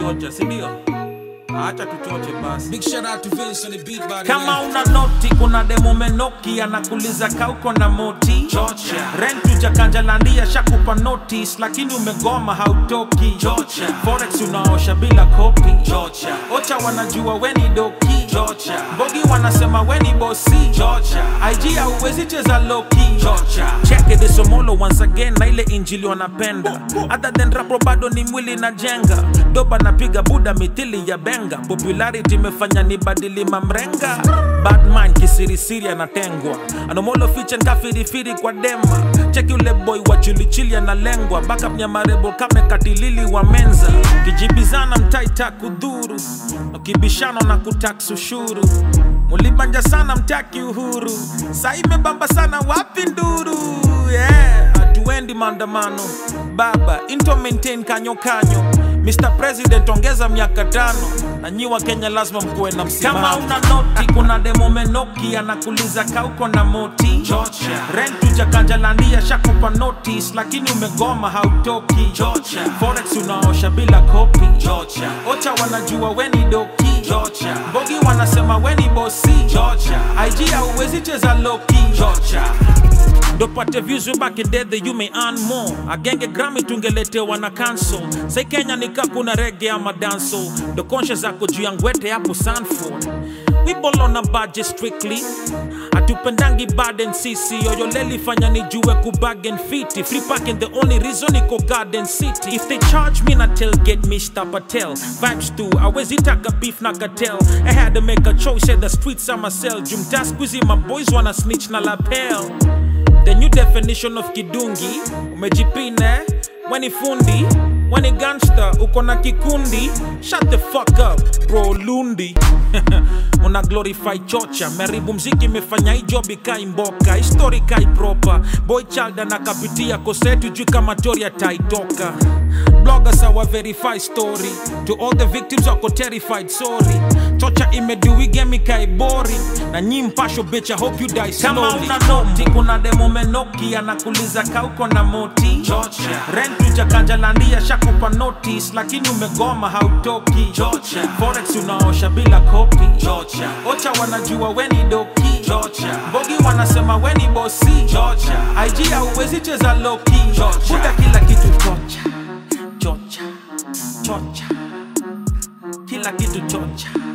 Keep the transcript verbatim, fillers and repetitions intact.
kuchocha, si ndio? Acha tuchoche basi. Big shout out to Vince on the beat by the Kama way. una noti kuna demo menoki anakuliza kauko na moti Chocha. Rent ujakanjalandia shakupa notice lakini umegoma hautoki Chocha. Forex unaosha bila kopi Chocha. Ocha wanajua weni doki Chocha. Bogi wanasema weni bosi Chocha. I G hauwezi cheza loki Chocha. Check it this omolo once again na ile injili wanapenda. Other than rapo bado ni mwili na jenga. Doba napiga buda mithili ya benga. Popularity imefanya ni badili mamrenga. Bad man kisirisiri anatengwa. Anomolo fiche nka firifiri kwa dema. Check yule boy wa chili chili analengwa. Backup nyamarebo kame katilili wa menza. Kijibizana mtaita kudhuru. Ukibishano na kutax ushuru. Mulibanja sana mtaki uhuru. Saime bamba sana wapi nduru. Yeah, hatuendi maandamano. Baba, into maintain kanyo kanyo. Mister President ongeza miaka tano. Na nyiwa Kenya lazima mkuwe na msimamo. Kama una noti kuna demo menoki anakuliza kauko na moti Chocha. Rent ujakanjalandia shakupa notice lakini umegoma hautoki Chocha. Forex unaosha bila kopi Chocha. Ocha wanajua weni doki Chocha. Bogi wanasema weni bosi Chocha. I G hauwezi cheza loki Chocha. Dopate views way back in day that you may earn more. Agenge Grammy tungeletewa na cancel. Say Kenya ni kakuna reggae ama danso. The conscious zako juu ya ngwete hapo Sanford. We ball on a budget strictly. Atupendangi baden sisi. Oyoleli fanya nijue kubagen fiti. Free parking the only reason iko Garden City. If they charge me na tailgate Mister Patel. Vibes too, awezi taka beef na cartel. I had to make a choice, said the streets are myself. Jumta squeezy, my boys wanna snitch na lapel. The new definition of kidungi umejipine weni fundi weni gangster uko na kikundi. Shut the fuck up bro lundi. Una glorify chocha meribu mziki imefanya hii job ikai mboka history kai proper boy child anakapitia kosetu juu kama toria taitoka. Bloggers our verify story to all the victims wako terrified sorry. Chocha imeduwi game kai boring na nyi mpasho bitch I hope you die slowly. Kama una noti kuna demo menoki anakuliza kauko na moti Chocha. Rent ujakanjalandia shakupa notice lakini umegoma hautoki Chocha. Forex unaosha bila kopi Chocha. Ocha wanajua weni doki Chocha. Bogi wanasema weni bosi Chocha. I G hauwezi cheza loki Chocha. Buda kila kitu chocha Chocha Chocha Kila kitu chocha